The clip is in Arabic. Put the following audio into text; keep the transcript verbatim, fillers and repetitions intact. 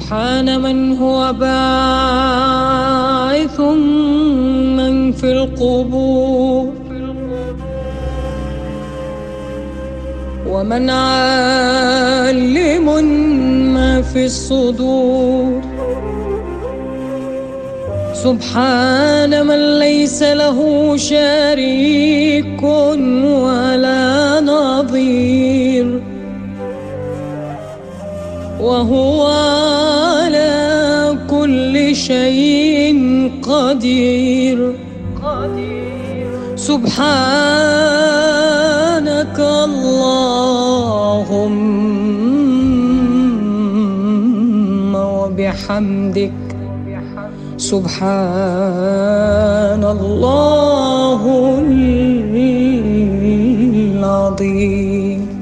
سبحان من هو باعث من في القبور ومن عالم ما في الصدور. سبحان من ليس له شريك ولا نظير وهو على كل شيء قدير. سبحانك اللهم وبحمدك سبحان الله العظيم.